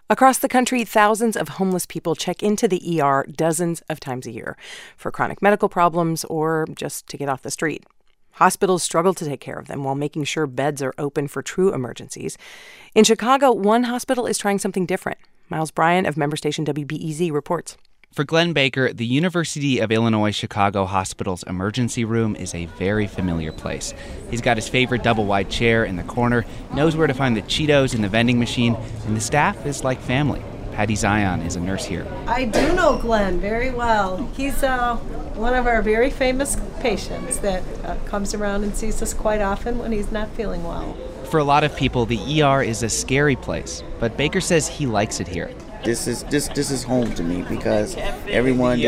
Across the country, thousands of homeless people check into the ER dozens of times a year for chronic medical problems or just to get off the street. Hospitals struggle to take care of them while making sure beds are open for true emergencies. In Chicago, one hospital is trying something different. Miles Bryant of member station WBEZ reports. For Glenn Baker, the University of Illinois Chicago Hospital's emergency room is a very familiar place. He's got his favorite double-wide chair in the corner, knows where to find the Cheetos in the vending machine, and the staff is like family. Patty Zion is a nurse here. I do know Glenn very well. He's one of our very famous patients that comes around and sees us quite often when he's not feeling well. For a lot of people, the ER is a scary place, but Baker says he likes it here. This is home to me because everyone's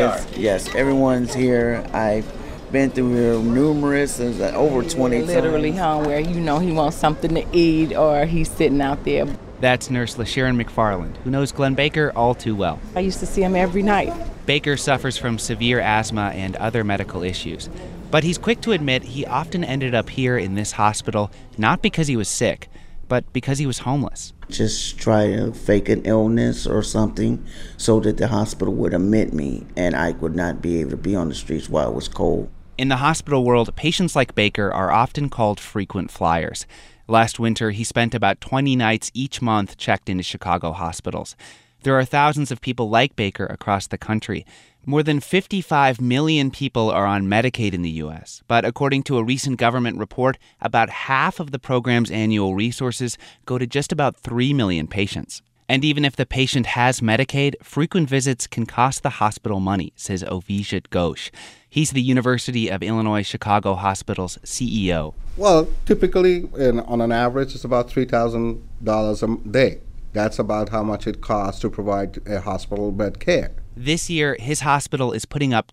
here. I've been through here numerous, over 20 literally times. home where he wants something to eat or he's sitting out there. That's nurse LaSharon McFarland, who knows Glenn Baker all too well. I used to see him every night. Baker suffers from severe asthma and other medical issues, but he's quick to admit he often ended up here in this hospital not because he was sick, but because he was homeless. Just try to fake an illness or something so that the hospital would admit me and I would not be able to be on the streets while it was cold. In the hospital world, patients like Baker are often called frequent flyers. Last winter, he spent about 20 nights each month checked into Chicago hospitals. There are thousands of people like Baker across the country. More than 55 million people are on Medicaid in the U.S., but according to a recent government report, about half of the program's annual resources go to just about 3 million patients. And even if the patient has Medicaid, frequent visits can cost the hospital money, says Avijit Ghosh. He's the University of Illinois Chicago Hospital's CEO. Well, typically, on an average, it's about $3,000 a day. That's about how much it costs to provide a hospital bed care. This year, his hospital is putting up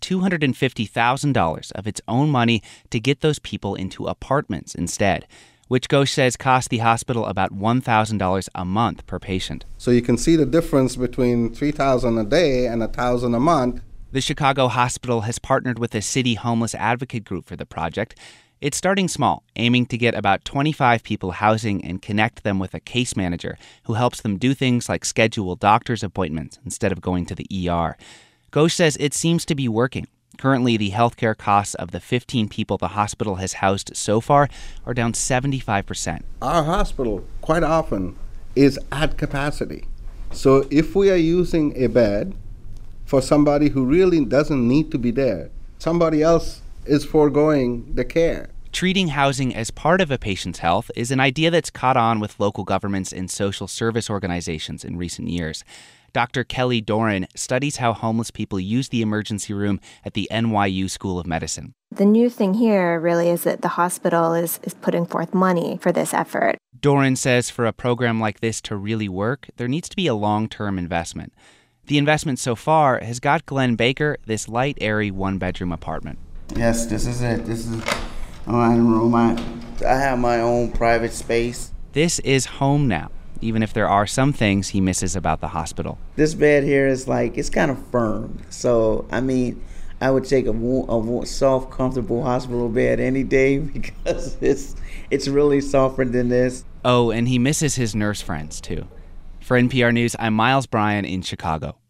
$250,000 of its own money to get those people into apartments instead, which Ghosh says costs the hospital about $1,000 a month per patient. So you can see the difference between $3,000 a day and $1,000 a month. The Chicago hospital has partnered with a city homeless advocate group for the project. It's starting small, aiming to get about 25 people housing and connect them with a case manager who helps them do things like schedule doctor's appointments instead of going to the ER. Ghosh says it seems to be working. Currently, the healthcare costs of the 15 people the hospital has housed so far are down 75%. Our hospital, quite often, is at capacity. So if we are using a bed for somebody who really doesn't need to be there, somebody else is foregoing the care. Treating housing as part of a patient's health is an idea that's caught on with local governments and social service organizations in recent years. Dr. Kelly Doran studies how homeless people use the emergency room at the NYU School of Medicine. The new thing here really is that the hospital is putting forth money for this effort. Doran says for a program like this to really work, there needs to be a long-term investment. The investment so far has got Glenn Baker this light, airy one-bedroom apartment. Yes, this is it. This is my room. I have my own private space. This is home now, even if there are some things he misses about the hospital. This bed here is it's kind of firm. So, I would take a soft, comfortable hospital bed any day because it's really softer than this. Oh, and he misses his nurse friends, too. For NPR News, I'm Miles Bryant in Chicago.